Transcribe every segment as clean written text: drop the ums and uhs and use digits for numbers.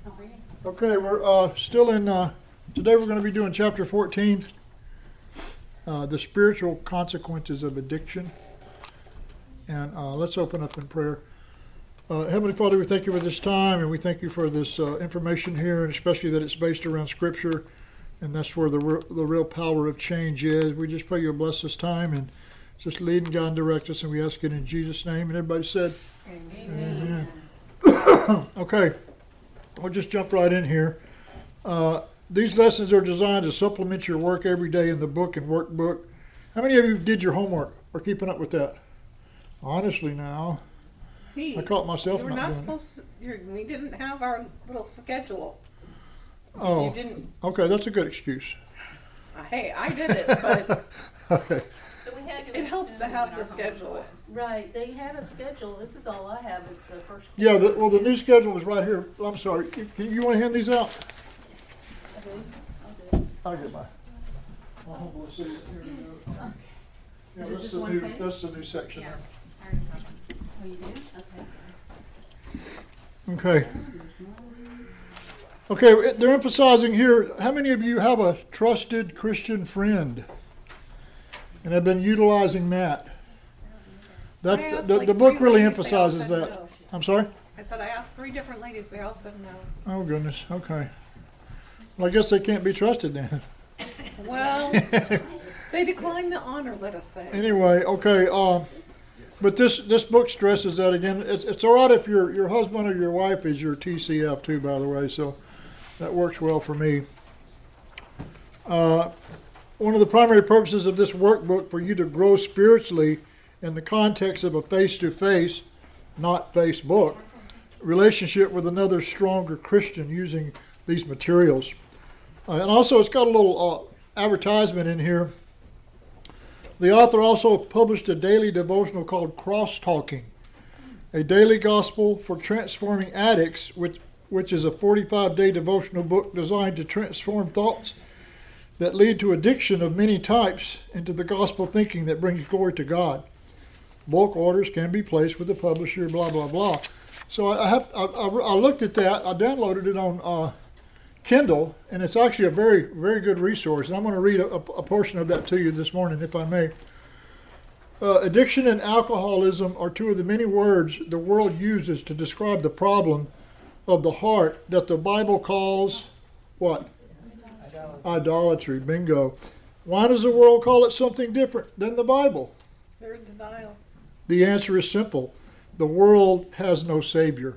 Okay, we're still in, today we're going to be doing chapter 14, the spiritual consequences of addiction. And let's open up in prayer. Heavenly Father, we thank you for this time, and we thank you for this information here, and especially that it's based around Scripture, and that's where the real power of change is. We just pray you'll bless this time and just lead and guide and direct us, and we ask it in Jesus' name. And everybody said, Amen. Amen. Okay, we'll just jump right in here. These lessons are designed to supplement your work every day in the book and workbook. How many of you did your homework or keeping up with that? Honestly now. I caught myself you were not supposed to, we didn't have our little schedule. Oh, you didn't. Okay, that's a good excuse. Hey, I did it, but okay. So we had to it helps to have the schedule. Right, they had a schedule. This is all I have is the first. Yeah, the new schedule is right here. I'm sorry. You want to hand these out? I'll get mine. Let's see. Here we go. Yeah, that's the new section. Yeah. Oh, you do? Okay. Okay, they're emphasizing here, how many of you have a trusted Christian friend and have been utilizing that? The book really emphasizes that. No. I'm sorry? I said I asked 3 different ladies, they all said no. Oh, goodness. Okay. Well, I guess they can't be trusted then. Well, they declined the honor, let us say. Anyway, okay. But this book stresses that again. It's all right if your husband or your wife is your TCF too, by the way. So that works well for me. One of the primary purposes of this workbook for you to grow spiritually in the context of a face-to-face, not Facebook, relationship with another stronger Christian using these materials. And also it's got a little advertisement in here. The author also published a daily devotional called Cross-Talking, a daily gospel for transforming addicts, which is a 45-day devotional book designed to transform thoughts that lead to addiction of many types into the gospel thinking that brings glory to God. Bulk orders can be placed with the publisher, blah, blah, blah. So I looked at that. I downloaded it on Kindle, and it's actually a very, very good resource. And I'm going to read a portion of that to you this morning, if I may. Addiction and alcoholism are 2 of the many words the world uses to describe the problem of the heart that the Bible calls what? Idolatry. Bingo. Why does the world call it something different than the Bible? They're in denial. The answer is simple. The world has no Savior.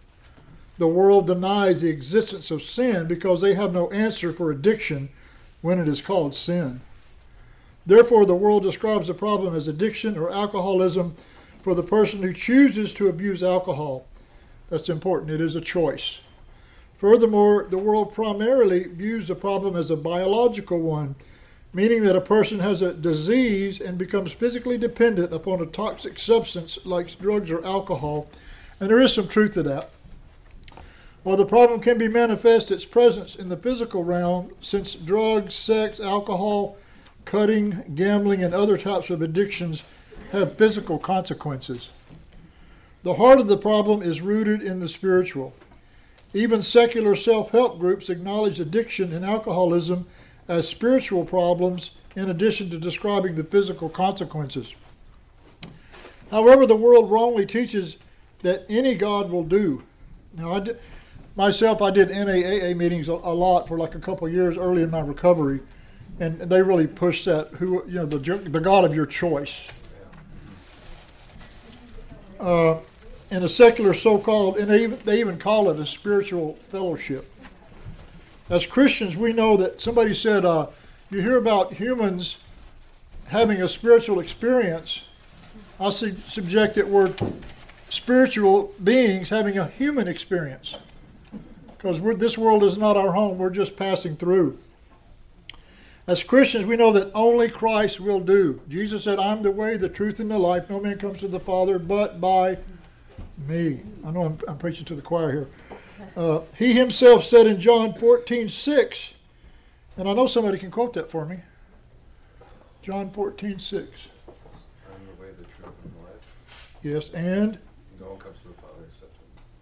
The world denies the existence of sin because they have no answer for addiction when it is called sin. Therefore, the world describes the problem as addiction or alcoholism for the person who chooses to abuse alcohol. That's important. It is a choice. Furthermore, the world primarily views the problem as a biological one, meaning that a person has a disease and becomes physically dependent upon a toxic substance like drugs or alcohol. And there is some truth to that. While the problem can be manifest its presence in the physical realm, since drugs, sex, alcohol, cutting, gambling, and other types of addictions have physical consequences. The heart of the problem is rooted in the spiritual. Even secular self-help groups acknowledge addiction and alcoholism as spiritual problems in addition to describing the physical consequences. However, the world wrongly teaches that any God will do. Now, I did NAAA meetings a lot for like a couple of years early in my recovery, and they really pushed that, the God of your choice. In a secular so-called, and they even call it a spiritual fellowship. As Christians, we know that somebody said, you hear about humans having a spiritual experience. I subject it word spiritual beings having a human experience. Because this world is not our home, we're just passing through. As Christians, we know that only Christ will do. Jesus said, I'm the way, the truth, and the life. No man comes to the Father but by me. I know I'm preaching to the choir here. He himself said in John 14:6, and I know somebody can quote that for me. John 14:6. I'm the way, the truth, and the life. Yes, and No one comes to the Father except him.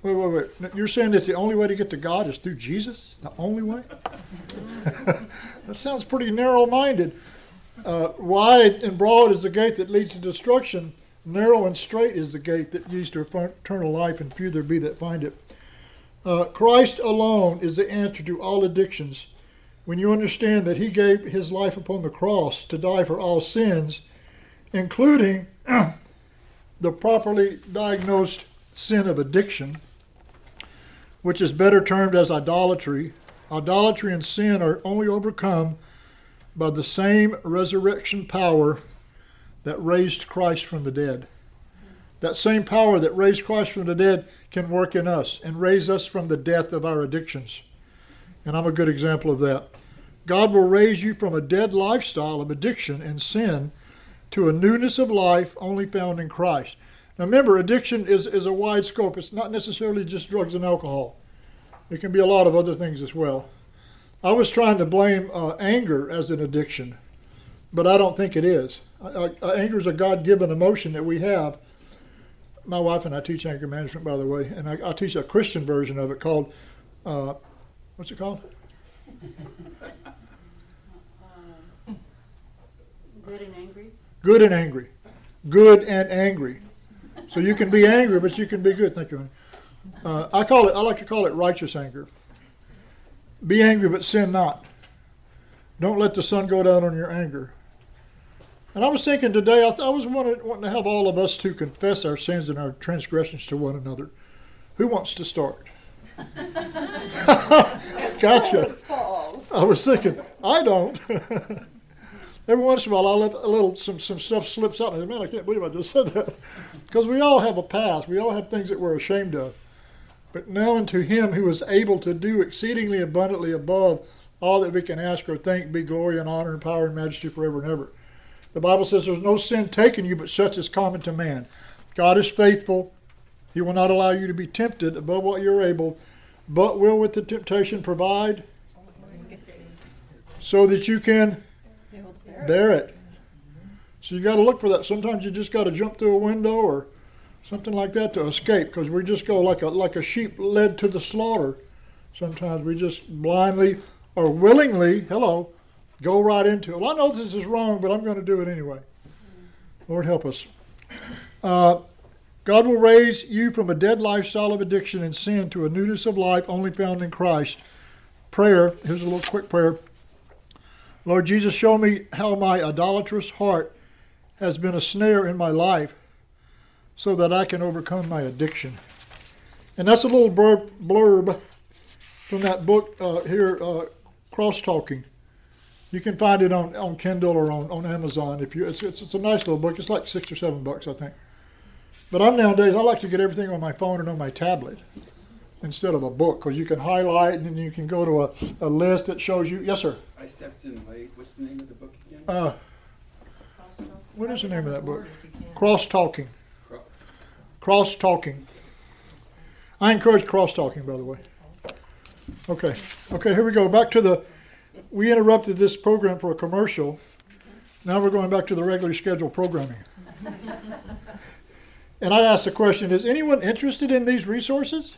Wait. You're saying that the only way to get to God is through Jesus? The only way? That sounds pretty narrow-minded. Wide and broad is the gate that leads to destruction. Narrow and straight is the gate that leads to eternal life, and few there be that find it. Christ alone is the answer to all addictions. When you understand that he gave his life upon the cross to die for all sins, including the properly diagnosed sin of addiction, which is better termed as idolatry. Idolatry and sin are only overcome by the same resurrection power that raised Christ from the dead. That same power that raised Christ from the dead can work in us and raise us from the death of our addictions. And I'm a good example of that. God will raise you from a dead lifestyle of addiction and sin to a newness of life only found in Christ. Now remember, addiction is a wide scope. It's not necessarily just drugs and alcohol. It can be a lot of other things as well. I was trying to blame anger as an addiction, but I don't think it is. Anger is a God-given emotion that we have. My wife and I teach anger management, by the way, and I teach a Christian version of it called, what's it called? Good and angry. Good and angry. Good and angry. So you can be angry, but you can be good. Thank you, honey. I like to call it righteous anger. Be angry, but sin not. Don't let the sun go down on your anger. And I was thinking today, I was wanting to have all of us to confess our sins and our transgressions to one another. Who wants to start? Gotcha. I was thinking, I don't. Every once in a while, I'll let some stuff slips out. And man, I can't believe I just said that. Because we all have a past. We all have things that we're ashamed of. But now unto him who is able to do exceedingly abundantly above all that we can ask or think, be glory and honor and power and majesty forever and ever. The Bible says there's no sin taken you, but such is common to man. God is faithful. He will not allow you to be tempted above what you're able, but will with the temptation provide so that you can bear it. So you got to look for that. Sometimes you just got to jump through a window or something like that to escape, because we just go like a sheep led to the slaughter. Sometimes we just blindly or willingly, go right into it. Well, I know this is wrong, but I'm going to do it anyway. Lord, help us. God will raise you from a dead lifestyle of addiction and sin to a newness of life only found in Christ. Prayer. Here's a little quick prayer. Lord Jesus, show me how my idolatrous heart has been a snare in my life so that I can overcome my addiction. And that's a little blurb from that book here, Cross-Talking. You can find it on Kindle or on Amazon. It's a nice little book. It's like $6 or $7, I think. But nowadays, I like to get everything on my phone and on my tablet instead of a book, because you can highlight and then you can go to a list that shows you. Yes, sir. I stepped in late. What's the name of the book again? What is the name of that book? Cross-Talking. Cross-Talking. I encourage cross-talking, by the way. Okay, here we go. We interrupted this program for a commercial. Now we're going back to the regularly scheduled programming. And I asked the question, is anyone interested in these resources?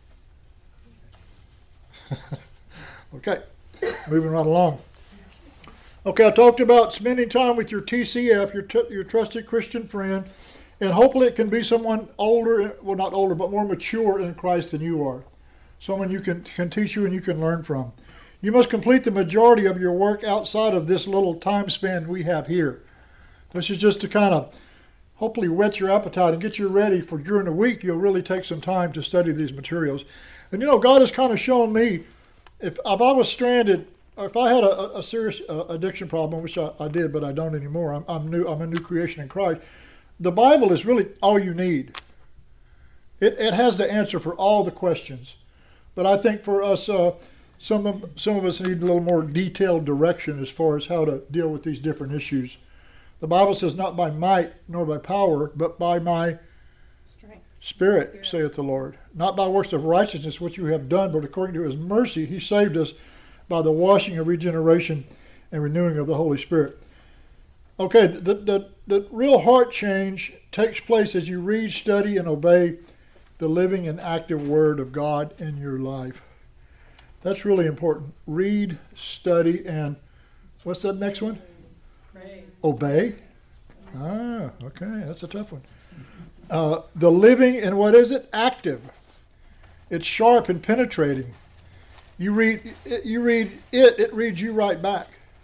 Okay, moving right along. Okay, I talked about spending time with your TCF, your trusted Christian friend, and hopefully it can be someone older, well, not older, but more mature in Christ than you are. Someone you can teach you and you can learn from. You must complete the majority of your work outside of this little time span we have here. This is just to kind of hopefully whet your appetite and get you ready for during the week. You'll really take some time to study these materials. And God has kind of shown me, if I was stranded, or if I had a serious addiction problem, which I did, but I don't anymore. I'm a new creation in Christ. The Bible is really all you need. It has the answer for all the questions. But I think for us, some of us need a little more detailed direction as far as how to deal with these different issues. The Bible says, not by might nor by power, but by my Spirit, saith the Lord. Not by works of righteousness which you have done, but according to his mercy, he saved us by the washing of regeneration and renewing of the Holy Spirit. Okay, the real heart change takes place as you read, study, and obey the living and active Word of God in your life. That's really important. Read, study, and what's that next one? Pray. Obey. Ah, okay, that's a tough one. The living and what is it? Active. It's sharp and penetrating. You read it reads you right back.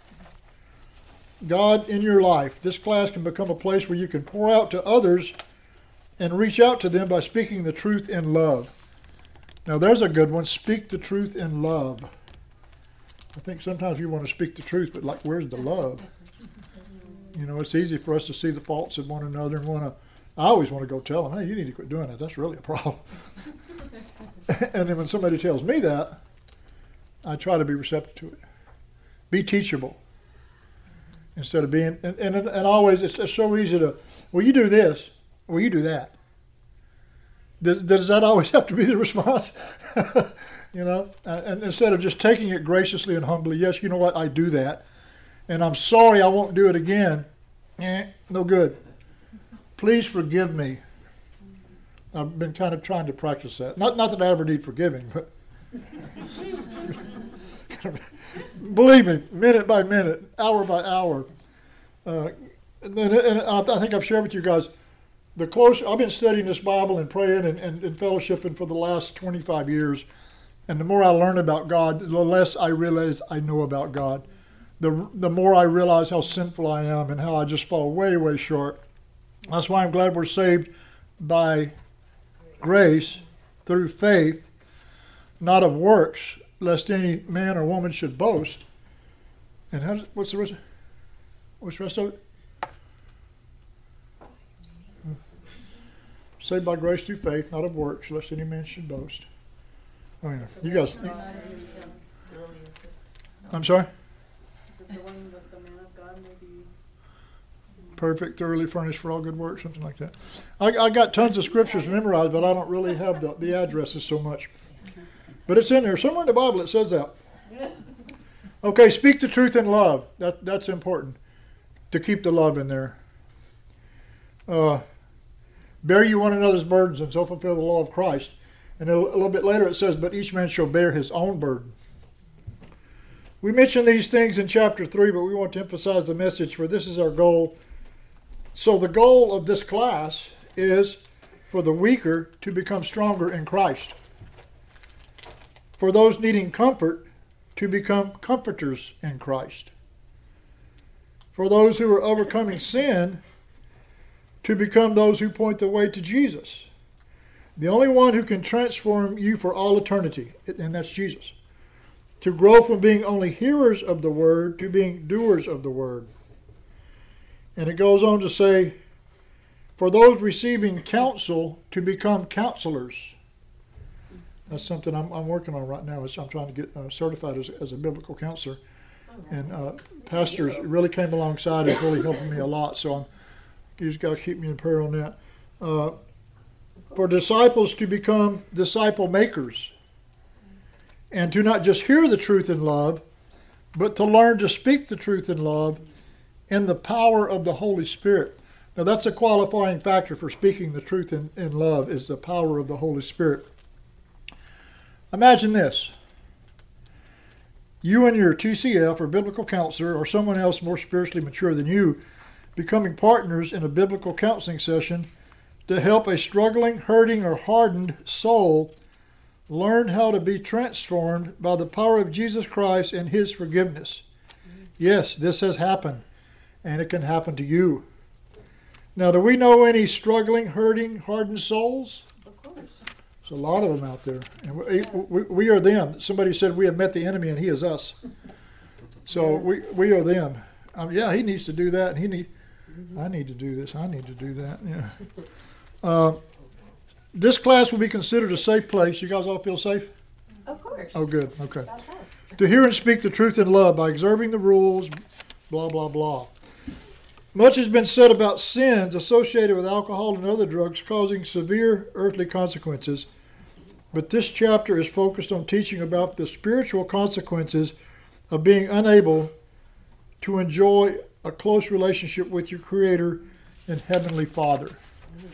God in your life. This class can become a place where you can pour out to others and reach out to them by speaking the truth in love. Now there's a good one. Speak the truth in love. I think sometimes you want to speak the truth, but like, where's the love? You know, it's easy for us to see the faults of one another and I always want to go tell them, hey, you need to quit doing that. That's really a problem. And then when somebody tells me that, I try to be receptive to it. Be teachable. Instead of being, and always, it's so easy to, well, you do this, well, you do that. Does that always have to be the response? You know, and instead of just taking it graciously and humbly, yes, you know what, I do that, and I'm sorry I won't do it again. No good. Please forgive me. I've been kind of trying to practice that. Not that I ever need forgiving, but believe me, minute by minute, hour by hour. And I think I've shared with you guys, the closer I've been studying this Bible and praying and fellowshipping for the last 25 years, and the more I learn about God, the less I realize I know about God. The more I realize how sinful I am and how I just fall way, way short. That's why I'm glad we're saved by grace through faith, not of works, lest any man or woman should boast. And what's the rest of it? Saved by grace through faith, not of works, lest any man should boast. Oh yeah, you guys. I'm sorry. Is it the one that the man of God may be Perfect, thoroughly furnished for all good work, something like that. I got tons of scriptures memorized, but I don't really have the addresses so much. But it's in there. Somewhere in the Bible it says that. Okay, speak the truth in love. That's important, to keep the love in there. Bear you one another's burdens and so fulfill the law of Christ. And a little bit later it says, but each man shall bear his own burden. We mentioned these things in chapter 3, but we want to emphasize the message, for this is our goal. So the goal of this class is for the weaker to become stronger in Christ. For those needing comfort to become comforters in Christ. For those who are overcoming sin to become those who point the way to Jesus. The only one who can transform you for all eternity, and that's Jesus. To grow from being only hearers of the word to being doers of the word. And it goes on to say, for those receiving counsel to become counselors. That's something I'm working on right now. I'm trying to get certified as a biblical counselor. And pastors really came alongside and really helping me a lot. So you just got to keep me in prayer on that. For disciples to become disciple makers. And to not just hear the truth in love, but to learn to speak the truth in love in the power of the Holy Spirit. Now that's a qualifying factor for speaking the truth in love, is the power of the Holy Spirit. Imagine this. You and your TCF or biblical counselor or someone else more spiritually mature than you becoming partners in a biblical counseling session to help a struggling, hurting, or hardened soul learn how to be transformed by the power of Jesus Christ and His forgiveness. Yes, this has happened, and it can happen to you. Now, do we know any struggling, hurting, hardened souls? Of course. There's a lot of them out there, and we are them. Somebody said we have met the enemy, and he is us. So we are them. Yeah, he needs to do that, and I need to do this. I need to do that. Yeah. This class will be considered a safe place. You guys all feel safe? Of course. Oh, good. Okay. To hear and speak the truth in love by observing the rules, blah, blah, blah. Much has been said about sins associated with alcohol and other drugs causing severe earthly consequences, but this chapter is focused on teaching about the spiritual consequences of being unable to enjoy a close relationship with your Creator and Heavenly Father.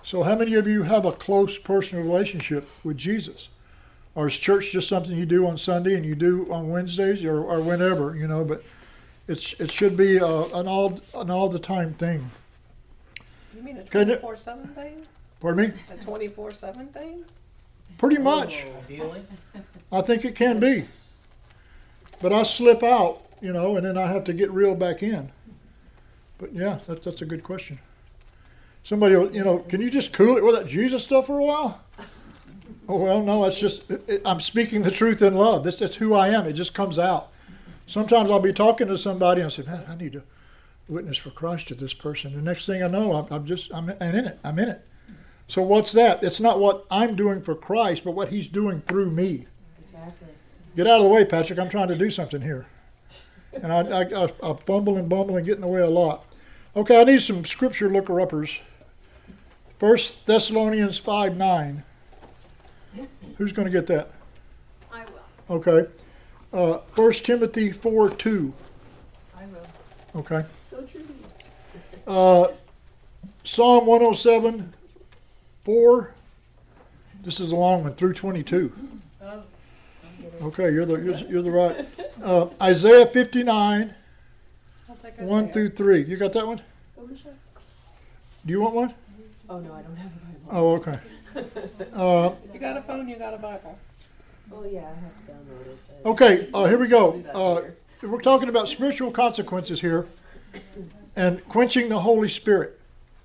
So how many of you have a close personal relationship with Jesus? Or is church just something you do on Sunday and you do on Wednesdays or whenever, you know, but it should be an all the time thing. You mean a Can 24/7 thing? Pardon me? A 24/7 thing? Pretty much. Ideally. I think it can be. But I slip out, you know, and then I have to get reeled back in. But yeah, that's a good question. Somebody will, you know, can you just cool it with that Jesus stuff for a while? Oh, well, no, it's just, I'm speaking the truth in love. That's who I am. It just comes out. Sometimes I'll be talking to somebody and I say, man, I need to witness for Christ to this person. The next thing I know, I'm in it. I'm in it. So what's that? It's not what I'm doing for Christ, but what he's doing through me. Exactly. Get out of the way, Patrick. I'm trying to do something here. And I fumble and bumble and get in the way a lot. Okay, I need some scripture looker-uppers. 1 Thessalonians 5:9. Who's going to get that? I will. Okay. 1 Timothy 4:2. I will. Okay. So true. Psalm 107, 4. This is a long one, through 22. Oh, Okay, you're the right. Isaiah 59, I'll take 1 through 3. You got that one? Do you want one? Oh, no, I don't have a Bible. Oh, okay. You got a phone, you got a Bible. Oh, yeah, I have to download it. but- Okay, here we Do go. that later. We're talking about spiritual consequences here and quenching the Holy Spirit.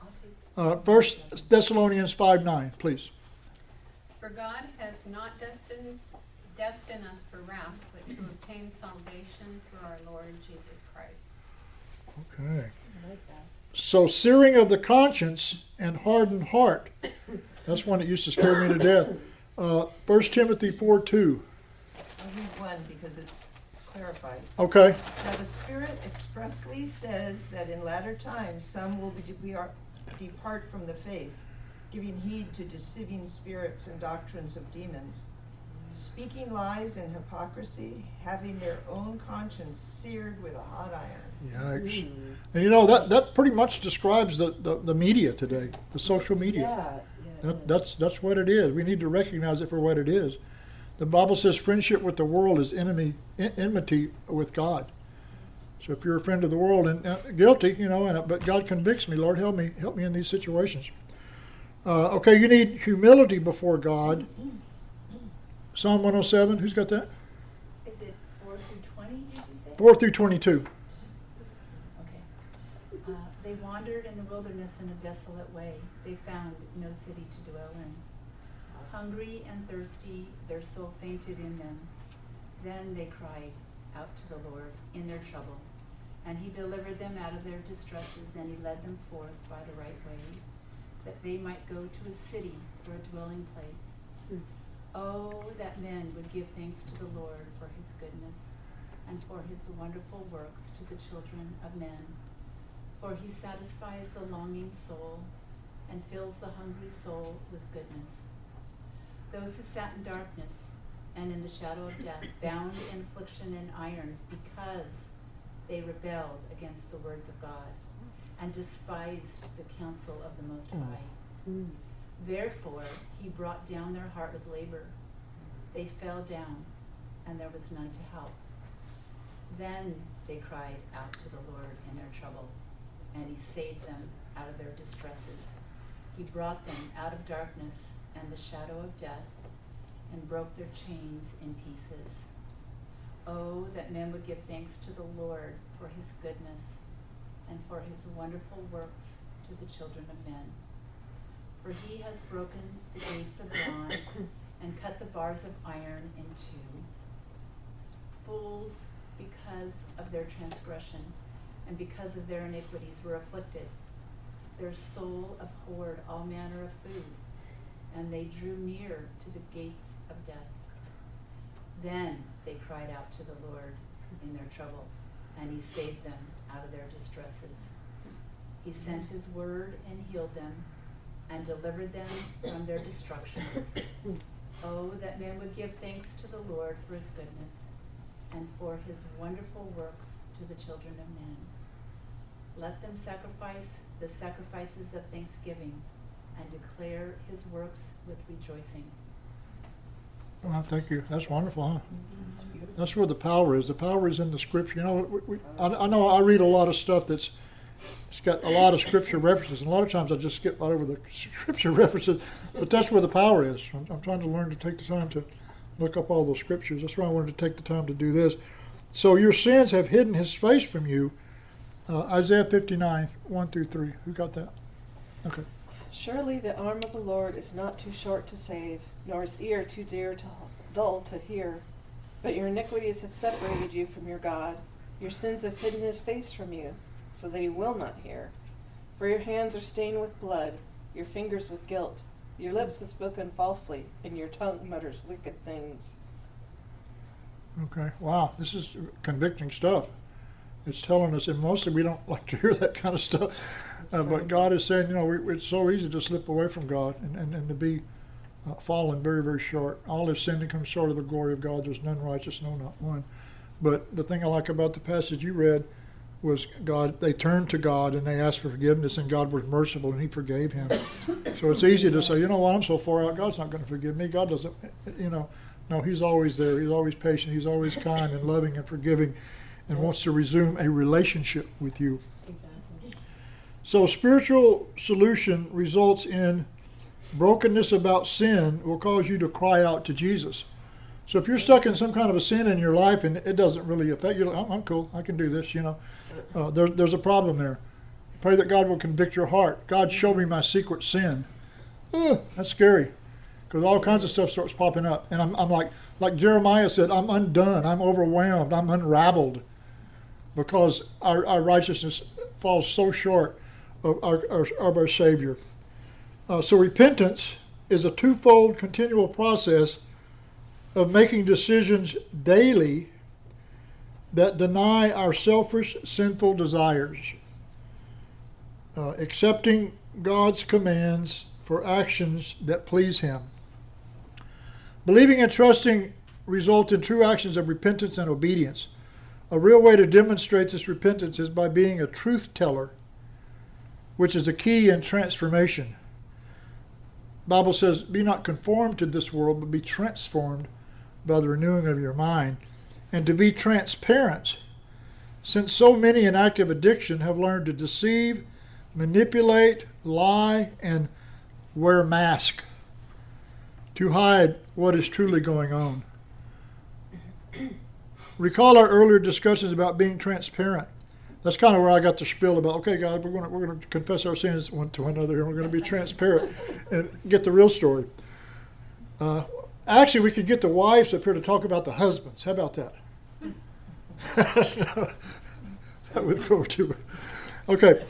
1 Thessalonians 5:9, please. For God has not destined us for wrath, but to obtain salvation through our Lord Jesus Christ. Okay. I like that. So searing of the conscience and hardened heart. That's one that used to scare me to death. 1 Timothy 4:2. I'll read one because it clarifies. Okay. Now the Spirit expressly says that in latter times some will depart from the faith, giving heed to deceiving spirits and doctrines of demons, speaking lies and hypocrisy, having their own conscience seared with a hot iron. Yikes. And you know, that pretty much describes the media today, the social media. Yeah. That's what it is. We need to recognize it for what it is. The Bible says friendship with the world is enmity with God. So if you're a friend of the world and guilty, you know, but God convicts me, Lord, help me in these situations. Okay, you need humility before God. Psalm 107, who's got that? Is it 4 through 20, did you say? 4 through 22. Okay. They wandered in the wilderness in a desolate way. They found no city to dwell in. Hungry and thirsty, their soul fainted in them. Then they cried out to the Lord in their trouble. And he delivered them out of their distresses, and he led them forth by the right way, that they might go to a city for a dwelling place. Oh, that men would give thanks to the Lord for his goodness, and for his wonderful works to the children of men. For he satisfies the longing soul, and fills the hungry soul with goodness. Those who sat in darkness and in the shadow of death, bound in affliction and irons, because they rebelled against the words of God, and despised the counsel of the Most High. Therefore he brought down their heart with labor. They fell down, and there was none to help. Then they cried out to the Lord in their trouble, and he saved them out of their distresses. He brought them out of darkness and the shadow of death, and broke their chains in pieces. Oh, that men would give thanks to the Lord for his goodness, and for his wonderful works to the children of men. For he has broken the gates of bronze, and cut the bars of iron in two. Fools, because of their transgression, and because of their iniquities, were afflicted. Their soul abhorred all manner of food, and they drew near to the gates of death. Then they cried out to the Lord in their trouble, and he saved them out of their distresses. He sent his word and healed them, and delivered them from their destructions. Oh, that men would give thanks to the Lord for his goodness, and for his wonderful works to the children of men. Let them sacrifice the sacrifices of thanksgiving, and declare his works with rejoicing. Well, thank you. That's wonderful, huh? That's where the power is. The power is in the Scripture. You know, I know I read a lot of stuff it's got a lot of Scripture references, and a lot of times I just skip right over the Scripture references, but that's where the power is. I'm trying to learn to take the time to look up all those Scriptures. That's why I wanted to take the time to do this. So your sins have hidden his face from you. Isaiah 59, 1 through 3. Who got that? Okay. Surely the arm of the Lord is not too short to save, nor his ear too dull to hear. But your iniquities have separated you from your God. Your sins have hidden his face from you, so that he will not hear. For your hands are stained with blood, your fingers with guilt. Your lips have spoken falsely, and your tongue mutters wicked things. Okay. Wow. This is convicting stuff. It's telling us, and mostly we don't like to hear that kind of stuff. But God is saying, you know, it's so easy to slip away from God and to be fallen very, very short. All have sinned and come short of the glory of God. There's none righteous, no, not one. But the thing I like about the passage you read was they turned to God and they asked for forgiveness, and God was merciful and he forgave him. So it's easy to say, you know what, I'm so far out, God's not going to forgive me. God doesn't, no, he's always there. He's always patient. He's always kind and loving and forgiving and wants to resume a relationship with you. Exactly. So spiritual solution results in brokenness about sin will cause you to cry out to Jesus. So if you're stuck in some kind of a sin in your life and it doesn't really affect you, I'm cool, I can do this, there's a problem there. Pray that God will convict your heart. God, show me my secret sin. That's scary, because all kinds of stuff starts popping up. And I'm like Jeremiah said, I'm undone, I'm overwhelmed, I'm unraveled, because our righteousness falls so short of our Savior. So repentance is a twofold continual process of making decisions daily that deny our selfish, sinful desires, accepting God's commands for actions that please him. Believing and trusting result in true actions of repentance and obedience. A real way to demonstrate this repentance is by being a truth teller, which is the key in transformation. The Bible says, be not conformed to this world, but be transformed by the renewing of your mind. And to be transparent, since so many in active addiction have learned to deceive, manipulate, lie, and wear masks to hide what is truly going on. Recall our earlier discussions about being transparent. That's kind of where I got the spiel about, okay, God, we're going to confess our sins one to another here. We're going to be transparent and get the real story. Actually, we could get the wives up here to talk about the husbands. How about that? That would go too. Okay.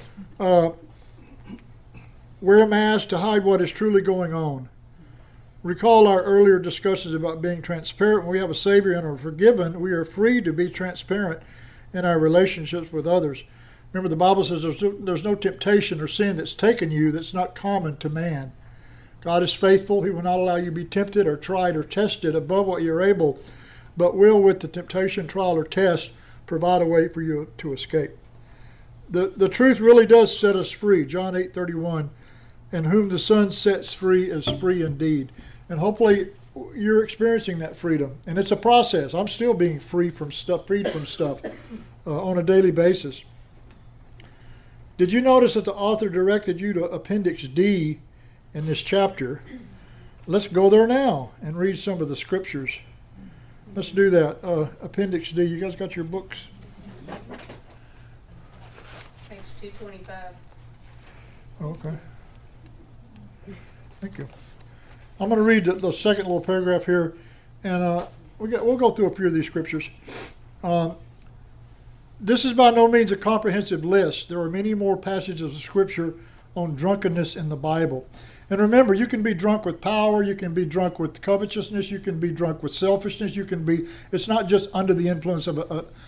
Wear a mask to hide what is truly going on. Recall our earlier discussions about being transparent. When we have a Savior and are forgiven, we are free to be transparent in our relationships with others. Remember, the Bible says there's no temptation or sin that's taken you that's not common to man. God is faithful. He will not allow you to be tempted or tried or tested above what you're able, but will, with the temptation, trial, or test, provide a way for you to escape. The truth really does set us free. John 8:31, and whom the Son sets free is free indeed. And hopefully you're experiencing that freedom. And it's a process. I'm still being freed from stuff on a daily basis. Did you notice that the author directed you to Appendix D in this chapter? Let's go there now and read some of the scriptures. Let's do that. Appendix D. You guys got your books? Page 225. Okay. Thank you. I'm going to read the second little paragraph here, and we'll go through a few of these scriptures. This is by no means a comprehensive list. There are many more passages of scripture on drunkenness in the Bible. And remember, you can be drunk with power, you can be drunk with covetousness, you can be drunk with selfishness, it's not just under the influence of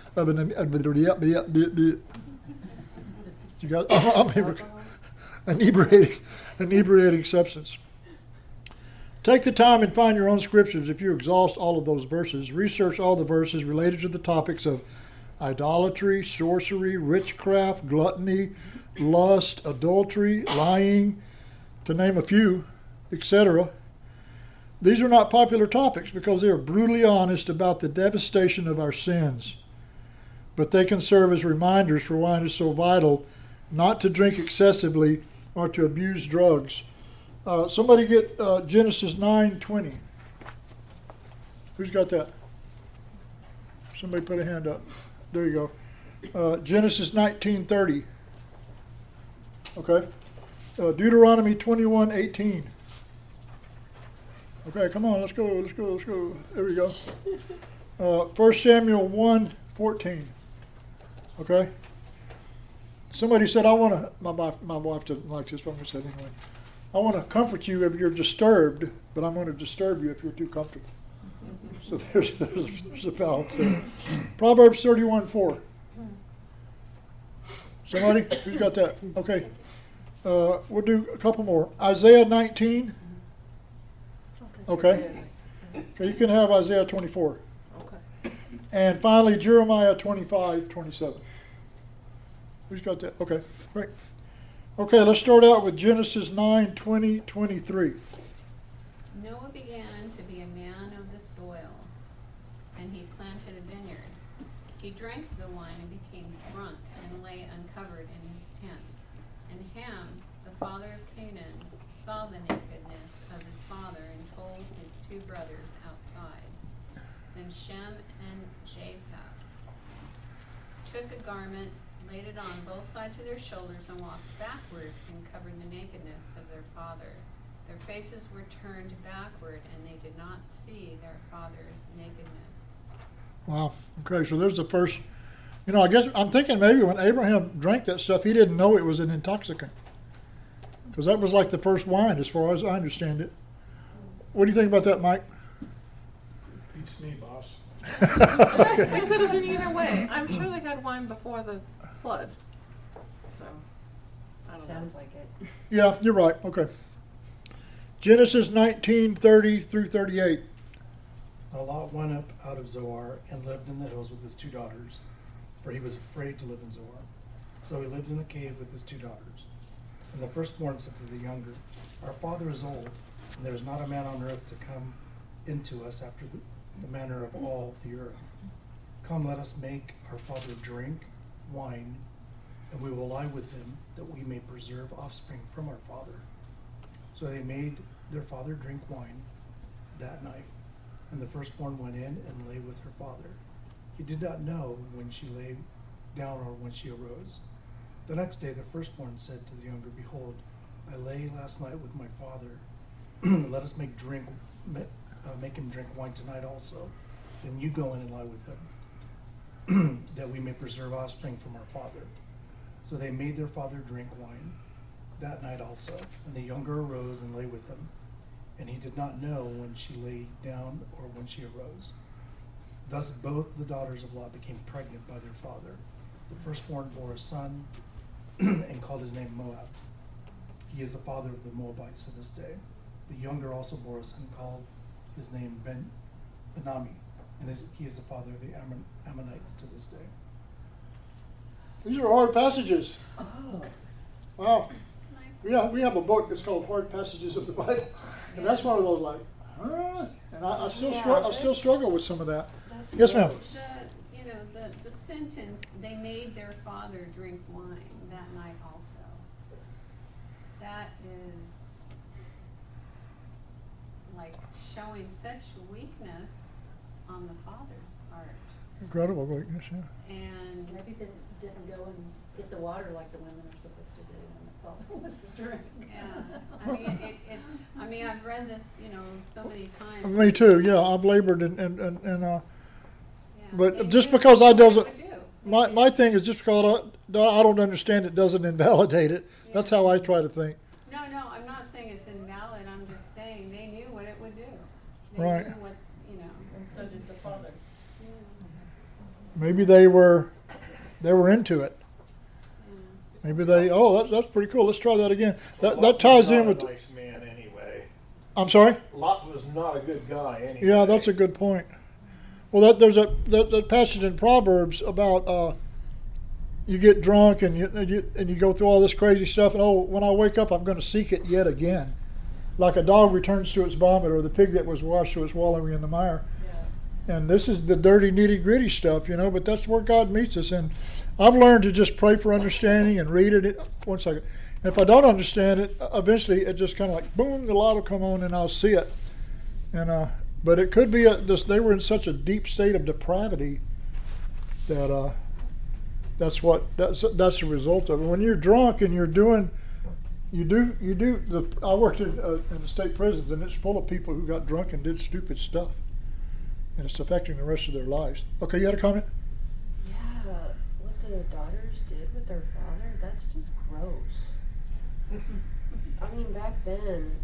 an inebriating substance. Take the time and find your own scriptures. If you exhaust all of those verses, research all the verses related to the topics of idolatry, sorcery, witchcraft, gluttony, lust, adultery, lying, to name a few, etc. These are not popular topics because they are brutally honest about the devastation of our sins. But they can serve as reminders for why it is so vital not to drink excessively or to abuse drugs. Somebody get Genesis 9:20. Who's got that? Somebody put a hand up. There you go. Genesis 19:30. Okay. Deuteronomy 21:18. Okay, come on, let's go. There we go. 1 Samuel 1:14. Okay. Somebody said, I want to, my wife doesn't like this, but I'm going to say it anyway. I want to comfort you if you're disturbed, but I'm going to disturb you if you're too comfortable. So there's a balance there. Proverbs 31:4. Somebody? Who's got that? Okay. We'll do a couple more. Isaiah 19. Okay. Okay, you can have Isaiah 24. Okay. And finally, Jeremiah 25:27. Who's got that? Okay, great. Okay, let's start out with Genesis 9:20-23. Noah began to be a man of the soil, and he planted a vineyard. He drank the wine and became drunk and lay uncovered in his tent. And Ham, the father of Canaan, saw the nakedness of his father and told his two brothers outside. Then Shem and Japheth took a garment, laid it on both sides of their shoulders, and walked backward and covered the nakedness of their father. Their faces were turned backward, and they did not see their father's nakedness. Wow. Okay, so there's the first. I guess I'm thinking maybe when Abraham drank that stuff, he didn't know it was an intoxicant. Because that was like the first wine, as far as I understand it. What do you think about that, Mike? Beats me, boss. Okay. It could have been either way. I'm sure they had wine before the flood. So, I don't Sounds know. like it. Yeah, you're right. Okay. Genesis 19:30-38. Now Lot went up out of Zoar and lived in the hills with his two daughters, for he was afraid to live in Zoar. So he lived in a cave with his two daughters. And the firstborn said to the younger, Our father is old, and there is not a man on earth to come into us after the manner of all the earth. Come, let us make our father drink wine, and we will lie with him, that we may preserve offspring from our father. So they made their father drink wine that night. And the firstborn went in and lay with her father. He did not know when she lay down or when she arose. The next day the firstborn said to the younger, Behold, I lay last night with my father. Let us make him drink wine tonight also. Then you go in and lie with him, that we may preserve offspring from our father. So they made their father drink wine that night also. And the younger arose and lay with him. And he did not know when she lay down or when she arose. Thus both the daughters of Lot became pregnant by their father. The firstborn bore a son and called his name Moab. He is the father of the Moabites to this day. The younger also bore a son called his name Ben-Ammi, and he is the father of the Ammonites to this day. These are hard passages. Oh. Wow. Yeah, we have a book that's called Hard Passages of the Bible. And that's one of those like, huh? And I still struggle with some of that. Yes, ma'am. The sentence, they made their father drink wine that night also. That is like showing such weakness on the father's part. Incredible weakness, yeah. And Maybe they didn't go and get the water like the women are supposed to do, and that's all there was to drink. yeah, I mean, I've read this, so many times. Me too, yeah. I've labored and Yeah. but They just knew because I what they doesn't, would do. my thing is just because I don't understand it doesn't invalidate it. That's how I try to think. No, I'm not saying it's invalid. I'm just saying they knew what it would do. They Right. knew what, And so did the father. yeah. Maybe they were into it. Yeah. Maybe that's pretty cool. Let's try that again. That ties in with. Nice man anyway. I'm sorry. Lot was not a good guy anyway. Yeah, that's a good point. Well, there's that passage in Proverbs about you get drunk and you go through all this crazy stuff, and when I wake up, I'm going to seek it yet again, like a dog returns to its vomit, or the pig that was washed to its wallowing in the mire. Yeah. And this is the dirty, nitty-gritty stuff, but that's where God meets us. And I've learned to just pray for understanding and read it. One second. And if I don't understand it, eventually it just kind of like boom, the light will come on and I'll see it. And but it could be they were in such a deep state of depravity that that's the result of it. When you're drunk and you're doing, I worked in the state prisons, and it's full of people who got drunk and did stupid stuff, and it's affecting the rest of their lives. Okay, you had a comment? Yeah, what the daughters did with their father, that's just gross. I mean, back then,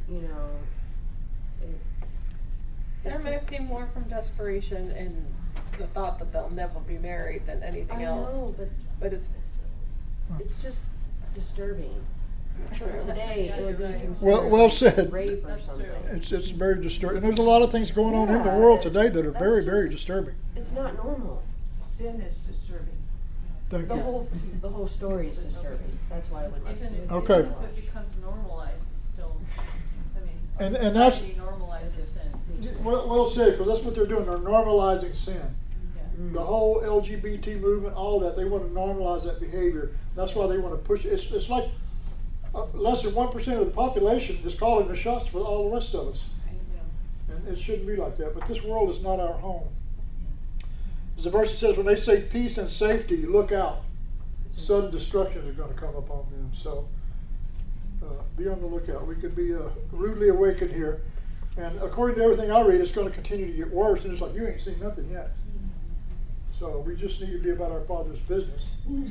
There may be more from desperation and the thought that they'll never be married than anything else. I know, but it's just disturbing. true. Today, it would be considered Well said. rape or That's something. true. It's very disturbing. And there's a lot of things going on in the world today that are very, very disturbing. It's not normal. Sin is disturbing. Thank The you. whole story is disturbing. That's why I would like to. Okay. Even if it becomes normalized, it's still, I mean, And our that's- society normalizes sin. Well said, because that's what they're doing. They're normalizing sin. Yeah. The whole LGBT movement, all that, they want to normalize that behavior. That's why they want to push it. It's like less than 1% of the population is calling the shots for all the rest of us. Yeah. And it shouldn't be like that. But this world is not our home. As the verse says, when they say peace and safety, look out. Sudden destruction is going to come upon them. So be on the lookout. We could be rudely awakened here. And according to everything I read, it's going to continue to get worse. And it's like, you ain't seen nothing yet. So we just need to be about our Father's business. And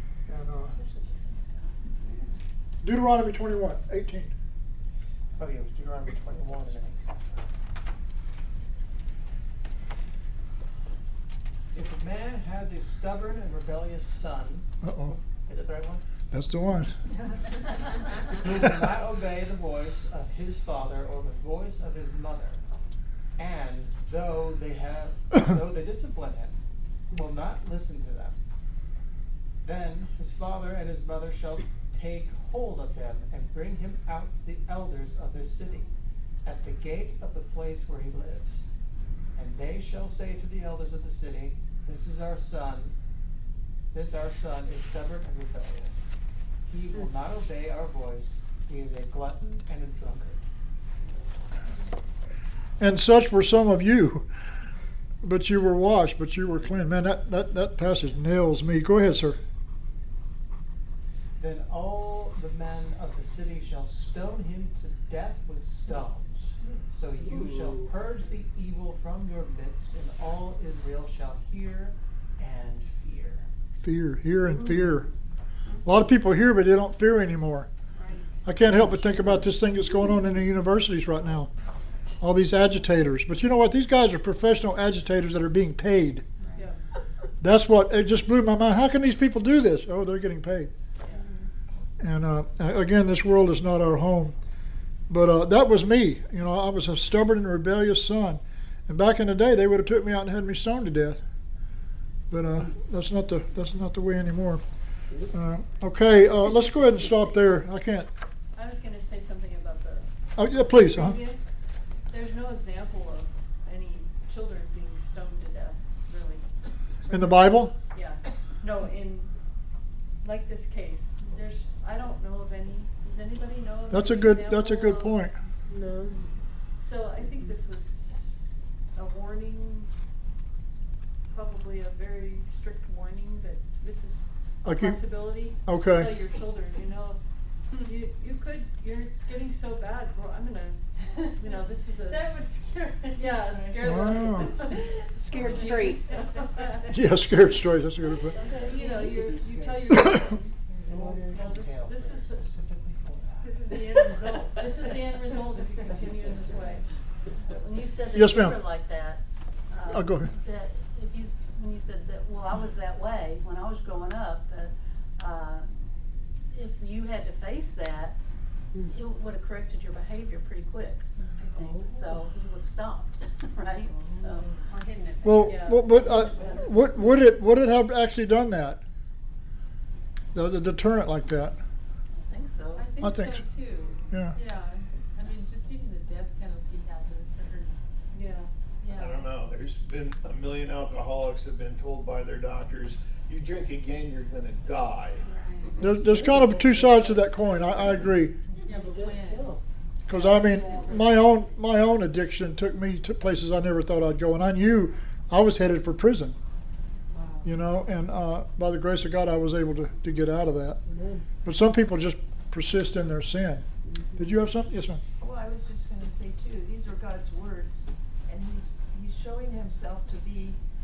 Deuteronomy 21:18. Oh yeah, it was Deuteronomy 21 and 18. If a man has a stubborn and rebellious son, Uh-oh. is that the right one? That's the one. Who will not obey the voice of his father or the voice of his mother, and though they discipline him, will not listen to them, then his father and his mother shall take hold of him and bring him out to the elders of his city, at the gate of the place where he lives. And they shall say to the elders of the city, This our son is stubborn and rebellious. He will not obey our voice. He is a glutton and a drunkard. And such were some of you. But you were washed, but you were clean. Man, that passage nails me. Go ahead, sir. Then all the men of the city shall stone him to death with stones. So you shall purge the evil from your midst, and all Israel shall hear and fear. Hear and fear. A lot of people hear, but they don't fear anymore. I can't help but think about this thing that's going on in the universities right now. All these agitators. But you know what? These guys are professional agitators that are being paid. Yeah. That's what, it just blew my mind. How can these people do this? Oh, they're getting paid. And again, this world is not our home. But that was me. I was a stubborn and rebellious son. And back in the day, they would have took me out and had me stoned to death. But that's not the way anymore. Okay, let's go ahead and stop there. I can't. I was going to say something about the Oh, yeah, please. previous. There's no example of any children being stoned to death, really. In the Bible? Yeah. No, in like this case, I don't know of any. Does anybody know of That's a any good example of- point. No. So I think this was a warning, probably a very strict warning that this is a Like you- possibility. okay. Tell your children, you're getting so bad, bro. I'm gonna, this is a. That would scare me. Yeah, scare Wow. them. Scared straight. Yeah, scared stories. That's a good point. You tell your children, this is Specifically for that. this is the end result. This is the end result if you continue in this way. When you said that Yes, you ma'am. were like that, Go ahead. that when you said that, well, I was that way when I was growing up, that if you had to face that, it would have corrected your behavior pretty quick, I think. So you would have stopped, right? So. Or hidden it. Well, Yeah. but would it have actually done that? The deterrent like that. I think so. I think so. too. Yeah. Yeah, I mean, just even the death penalty has a certain, Yeah. I don't know. There's been a million alcoholics that have been told by their doctors, you drink again, you're going to die. There's kind of two sides to that coin. I agree. Yeah, but Just when? kill. Because I mean, my own addiction took me to places I never thought I'd go, and I knew I was headed for prison. Wow. You know, and by the grace of God, I was able to get out of that. Amen. But some people just persist in their sin. Did you have something? Yes, ma'am. Well, I was just going to say too, these are God's words, and he's showing himself to be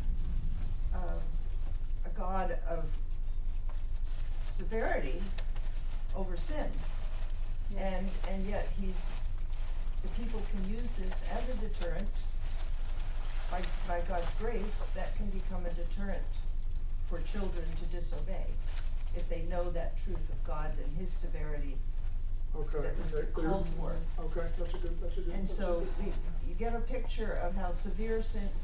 a God of severity over sin. And yet the people can use this as a deterrent by God's grace. That can become a deterrent for children to disobey if they know that truth of God and his severity Okay. that was called for. Okay, that's a good. And so you get a picture of how severe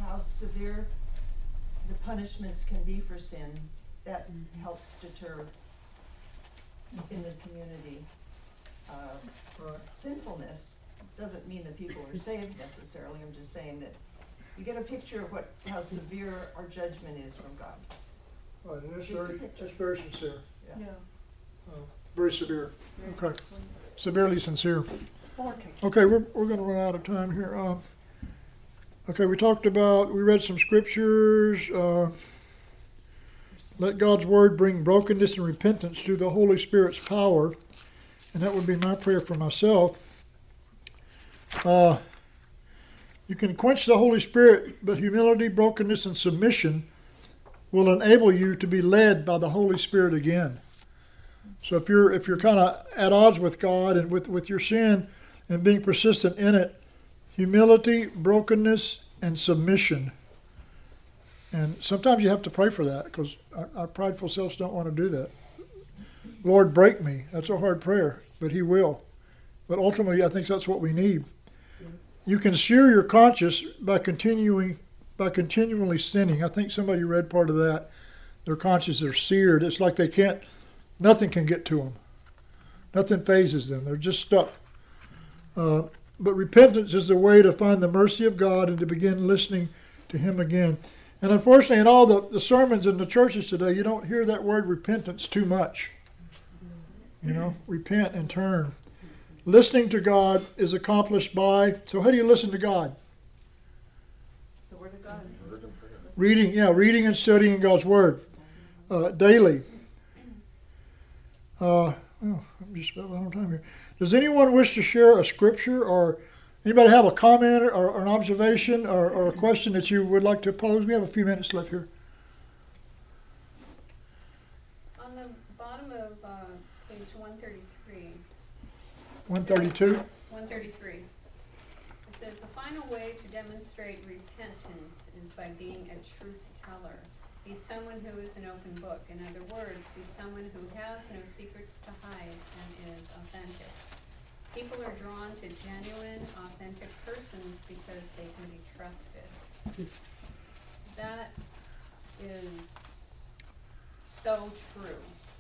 the punishments can be for sin. That helps deter in the community. Right. Sinfulness doesn't mean that people are saved necessarily. I'm just saying that you get a picture of how severe our judgment is from God. Right, and Just a picture. it's very sincere. Yeah. Very severe. Okay. Severely sincere. Lowercase. Okay, we're going to run out of time here. Okay, we read some scriptures. Let God's word bring brokenness and repentance through the Holy Spirit's power. And that would be my prayer for myself. You can quench the Holy Spirit, but humility, brokenness, and submission will enable you to be led by the Holy Spirit again. So if you're kind of at odds with God and with your sin and being persistent in it, humility, brokenness, and submission. And sometimes you have to pray for that because our prideful selves don't want to do that. Lord, break me. That's a hard prayer, but he will. But ultimately, I think that's what we need. You can sear your conscience by continually sinning. I think somebody read part of that. Their consciences are seared. It's like nothing can get to them. Nothing phases them. They're just stuck. But repentance is the way to find the mercy of God and to begin listening to him again. And unfortunately, in all the sermons in the churches today, you don't hear that word repentance too much. You know, repent and turn. Listening to God is accomplished by, so how do you listen to God? The Word of God. Reading and studying God's Word daily. I'm just about out of time here. Does anyone wish to share a scripture, or anybody have a comment or an observation or a question that you would like to pose? We have a few minutes left here. On the bottom of page 133. 132. 133. It says, the final way to demonstrate repentance is by being a truth teller. Be someone who is an open book. In other words, be someone who has no secrets to hide and is authentic. People are drawn to genuine, authentic persons because they can be trusted. That is so true.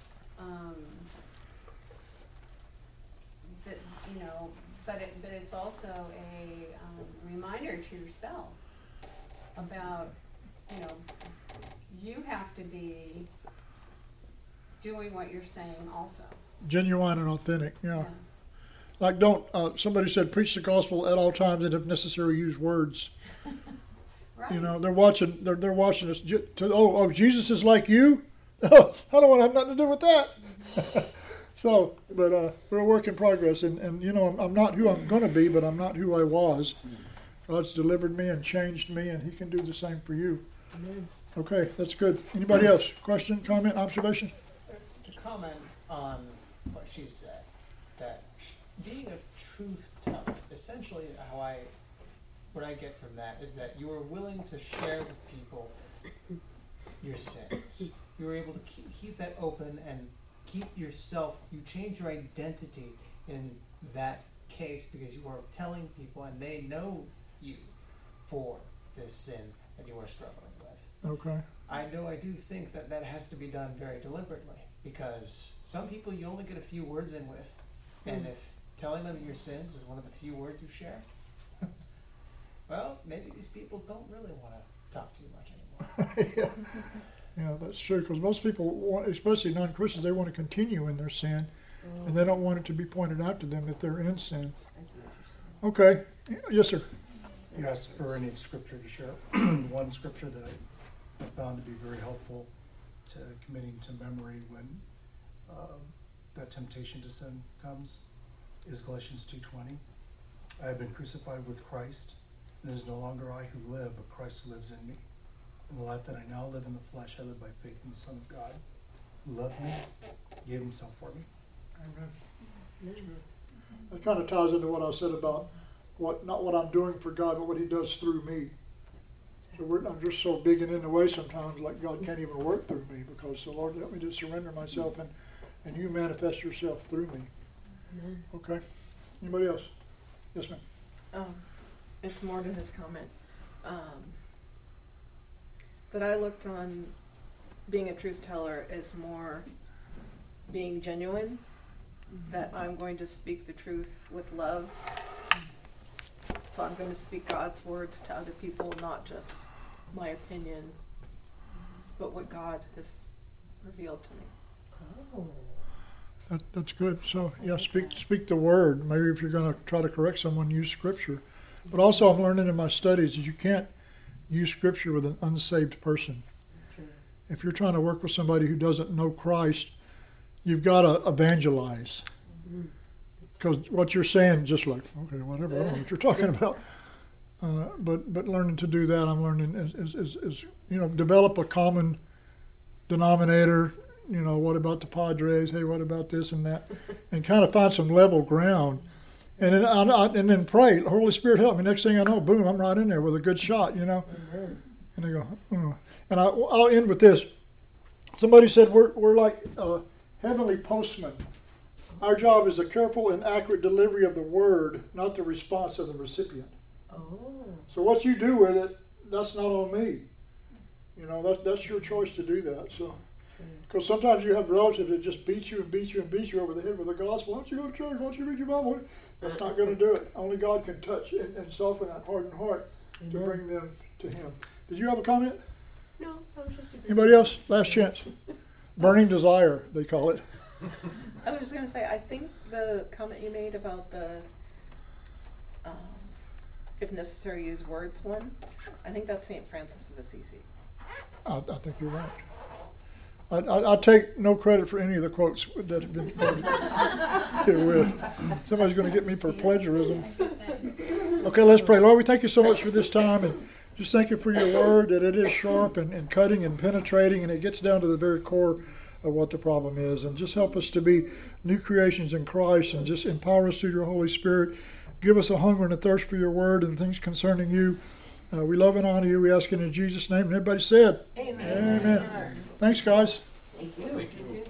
But it's also a reminder to yourself about, you have to be doing what you're saying also. Genuine and authentic, yeah. Like somebody said, preach the gospel at all times and if necessary use words. Right. You know, they're watching us. Jesus is like you? Oh, I don't want to have nothing to do with that. So, but we're a work in progress. And I'm not who I'm going to be, but I'm not who I was. God's delivered me and changed me, and he can do the same for you. Amen. Okay, that's good. Anybody else? Question, comment, observation? To comment on what she said, that being a truth teller, essentially what I get from that is that you are willing to share with people your sins. You were able to keep that open and keep yourself, you change your identity in that case because you are telling people and they know you for this sin that you are struggling with. Okay. I do think that has to be done very deliberately. Because some people you only get a few words in with, and if telling them your sins is one of the few words you share, well, maybe these people don't really want to talk too much anymore. Yeah, that's true, because most people want, especially non-Christians, they want to continue in their sin, and they don't want it to be pointed out to them that they're in sin. Okay. Yes, sir. You asked for any scripture to share. One scripture that I found to be very helpful to committing to memory when that temptation to sin comes is Galatians 2:20. I have been crucified with Christ, and it is no longer I who live, but Christ who lives in me. In the life that I now live in the flesh, I live by faith in the Son of God, who loved me, gave himself for me. Amen. That kind of ties into what I said about not what I'm doing for God, but what he does through me. So I'm just so big and in the way sometimes, like God can't even work through me, because the Lord, help me to surrender myself, and you manifest yourself through me. Amen. Okay. Anybody else? Yes, ma'am. It's more to his comment. That I looked on being a truth teller as more being genuine, that I'm going to speak the truth with love. So I'm going to speak God's words to other people, not just my opinion, but what God has revealed to me. That's good. So, yeah, speak the word. Maybe if you're going to try to correct someone, use scripture. But also I'm learning in my studies that you can't use scripture with an unsaved person. If you're trying to work with somebody who doesn't know Christ, you've got to evangelize. Because what you're saying, just like, okay, whatever, I don't know what you're talking about. But learning to do that, I'm learning is develop a common denominator. What about the Padres? Hey, what about this and that? And kind of find some level ground. And then pray, Holy Spirit help me. Next thing I know, boom, I'm right in there with a good shot, And I go, And I'll end with this. Somebody said we're like heavenly postmen. Our job is a careful and accurate delivery of the word, not the response of the recipient. Oh. So what you do with it, that's not on me. That's your choice to do that. So, because sometimes you have relatives that just beat you and beat you and beat you over the head with the gospel. Why don't you go to church? Why don't you read your Bible? That's not going to do it. Only God can touch and soften that hardened heart to bring them to him. Did you have a comment? No, that was just Anybody else? Last chance. Burning desire, they call it. I was just going to say, I think the comment you made about the, if necessary, use words one, I think that's St. Francis of Assisi. I think you're right. I take no credit for any of the quotes that have been quoted here with. Somebody's going to get me for plagiarism. Okay, let's pray. Lord, we thank you so much for this time, and just thank you for your word, that it is sharp and cutting and penetrating, and it gets down to the very core of what the problem is. And just help us to be new creations in Christ, and just empower us through your Holy Spirit. Give us a hunger and a thirst for your word and things concerning you. We love and honor you. We ask it in Jesus' name. And everybody said, Amen. Amen. Thanks, guys. Thank you. Thank you.